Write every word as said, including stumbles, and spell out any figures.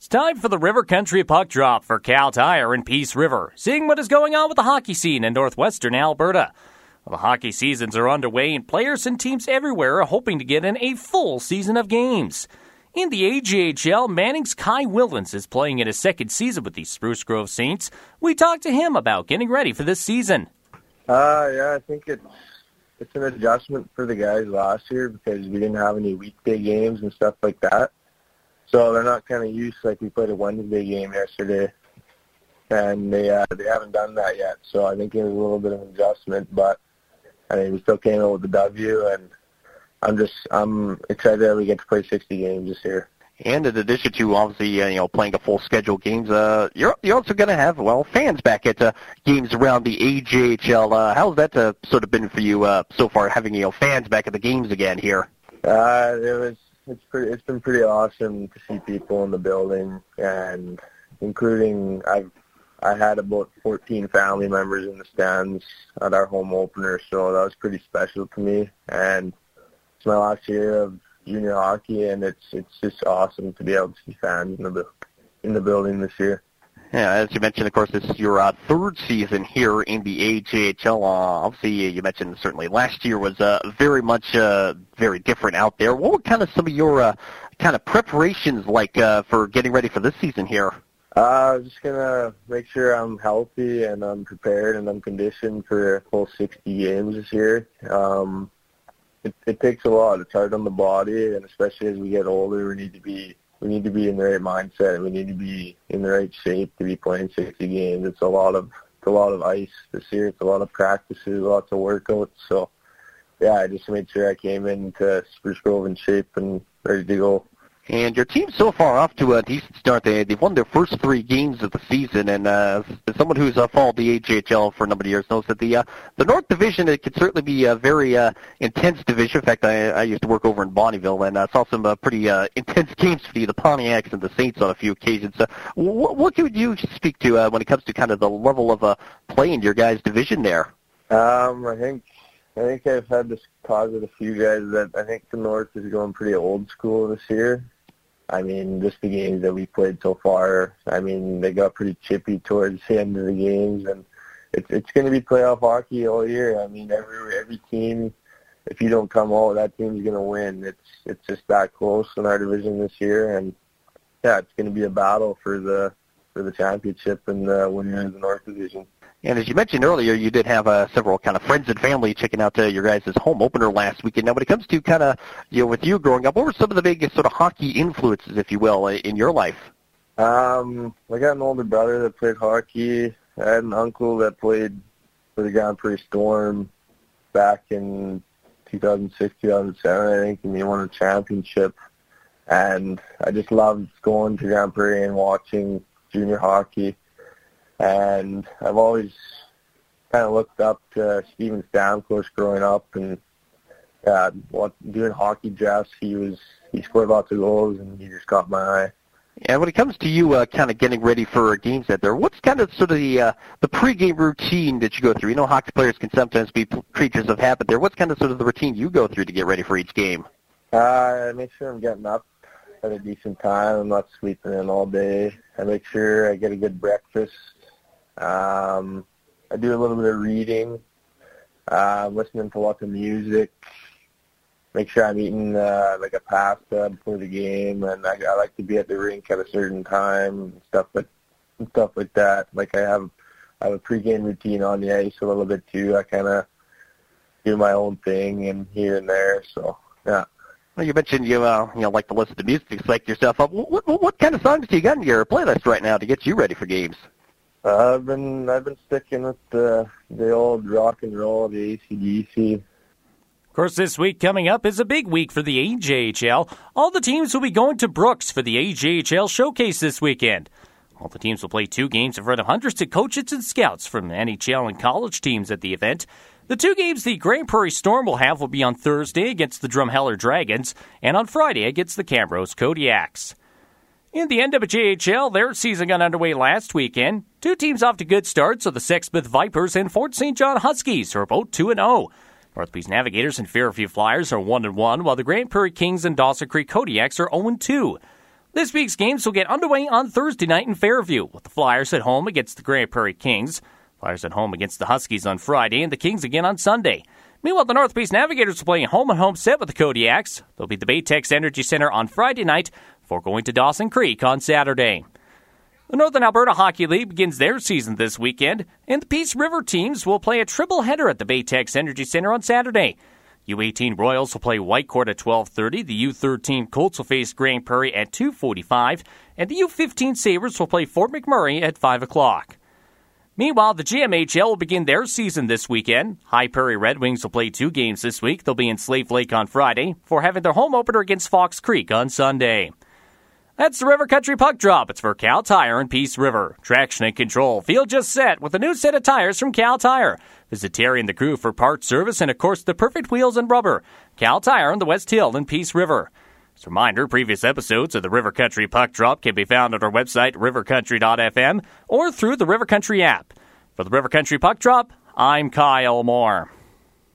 It's time for the River Country Puck Drop for Cal Tire in Peace River, seeing what is going on with the hockey scene in northwestern Alberta. Well, the hockey seasons are underway, and players and teams everywhere are hoping to get in a full season of games. In the A J H L, Manning's Kai Willens is playing in his second season with the Spruce Grove Saints. We talked to him about getting ready for this season. Uh, yeah, I think it's it's an adjustment for the guys last year because we didn't have any weekday games and stuff like that. So they're not kind of used, like we played a Wednesday game yesterday, and they uh, they haven't done that yet. So I think it was a little bit of an adjustment, but I mean we still came out with the W, and I'm just I'm excited that we get to play sixty games this year. And in addition to obviously uh, you know playing a full schedule games, uh, you're you're also going to have well fans back at uh, games around the A J H L. Uh, how's that uh, sort of been for you uh, so far, having you know fans back at the games again here? Uh, it was. It's pretty. It's been pretty awesome to see people in the building, and including I've I had about fourteen family members in the stands at our home opener, so that was pretty special to me. And it's my last year of junior hockey, and it's it's just awesome to be able to see fans in the in the building this year. Yeah, as you mentioned, of course, this is your uh, third season here in the A J H L. Uh, obviously, you mentioned certainly last year was uh, very much uh, very different out there. What were kind of some of your uh, kind of preparations like uh, for getting ready for this season here? Uh, I'm just gonna make sure I'm healthy and I'm prepared and I'm conditioned for a full sixty games this year. Um, it, it takes a lot. It's hard on the body, and especially as we get older, we need to be we need to be in the right mindset. We need to be in the right shape to be playing sixty games. It's a lot of it's a lot of ice this year. It's a lot of practices, lots of workouts. So, yeah, I just made sure I came into Spruce Grove in shape and ready to go. And your team so far off to a decent start. They, they've won their first three games of the season, and uh, as someone who's uh, followed the A J H L for a number of years knows that the uh, the North Division, it can certainly be a very uh, intense division. In fact, I, I used to work over in Bonnyville, and I uh, saw some uh, pretty uh, intense games for the, the Pontiacs and the Saints on a few occasions. Uh, what, what could you speak to uh, when it comes to kind of the level of uh, play in your guys' division there? Um, I think I think I've had this talk with a few guys that I think the North is going pretty old school this year. I mean, just the games that we played so far, I mean, they got pretty chippy towards the end of the games, and it's it's going to be playoff hockey all year. I mean, every every team, if you don't come out, that team's going to win. It's it's just that close in our division this year, and yeah, it's going to be a battle for the for the championship and the winner of the North Division. And as you mentioned earlier, you did have uh, several kind of friends and family checking out uh, your guys' home opener last weekend. Now, when it comes to kind of, you know, with you growing up, what were some of the biggest sort of hockey influences, if you will, in your life? Um, I got an older brother that played hockey. I had an uncle that played for the Grand Prairie Storm back in two thousand six, two thousand seven, I think, and he won a championship. And I just loved going to Grand Prairie and watching junior hockey. And I've always kind of looked up to Steven Stamkos growing up, and uh, doing hockey drafts, he was he scored lots of goals, and he just caught my eye. And when it comes to you uh, kind of getting ready for games out there, what's kind of sort of the uh, the pregame routine that you go through? You know, hockey players can sometimes be creatures of habit there. What's kind of sort of the routine you go through to get ready for each game? Uh, I make sure I'm getting up at a decent time. I'm not sleeping in all day. I make sure I get a good breakfast. Um, I do a little bit of reading, uh, listening to lots of music, make sure I'm eating uh, like a pasta before the game, and I, I like to be at the rink at a certain time and stuff like and stuff like that. Like I have, I have a pregame routine on the ice a little bit too. I kind of do my own thing and here and there. So yeah. Well, you mentioned you uh, you know like to listen to music to psych yourself up. What, what what kind of songs do you got in your playlist right now to get you ready for games? Uh, I've been I've been sticking with the the old rock and roll, the A C D C. Of course, this week coming up is a big week for the A J H L. All the teams will be going to Brooks for the A J H L Showcase this weekend. All the teams will play two games in front of hundreds of coaches and scouts from N H L and college teams at the event. The two games the Grand Prairie Storm will have will be on Thursday against the Drumheller Dragons and on Friday against the Camrose Kodiaks. In the N W J H L, their season got underway last weekend. Two teams off to good starts are the Sexsmith Vipers and Fort Saint John Huskies, who are both two and oh. North Peace Navigators and Fairview Flyers are one and one, while the Grand Prairie Kings and Dawson Creek Kodiaks are oh and two. This week's games will get underway on Thursday night in Fairview, with the Flyers at home against the Grande Prairie Kings. Flyers at home against the Huskies on Friday, and the Kings again on Sunday. Meanwhile, the North Base Navigators will play a home-and-home set with the Kodiaks. They'll be at the Baytex Energy Center on Friday night before going to Dawson Creek on Saturday. The Northern Alberta Hockey League begins their season this weekend, and the Peace River teams will play a triple header at the Baytex Energy Center on Saturday. U eighteen Royals will play Whitecourt at twelve thirty, the U thirteen Colts will face Grande Prairie at two forty-five, and the U fifteen Sabres will play Fort McMurray at five o'clock. Meanwhile, the G M H L will begin their season this weekend. High Prairie Red Wings will play two games this week. They'll be in Slave Lake on Friday before having their home opener against Fox Creek on Sunday. That's the River Country Puck Drop. It's for Cal Tire in Peace River. Traction and control. Feel just set with a new set of tires from Cal Tire. Visit Terry and the crew for parts service and, of course, the perfect wheels and rubber. Cal Tire on the West Hill in Peace River. As a reminder, previous episodes of the River Country Puck Drop can be found at our website, river country dot f m, or through the River Country app. For the River Country Puck Drop, I'm Kyle Moore.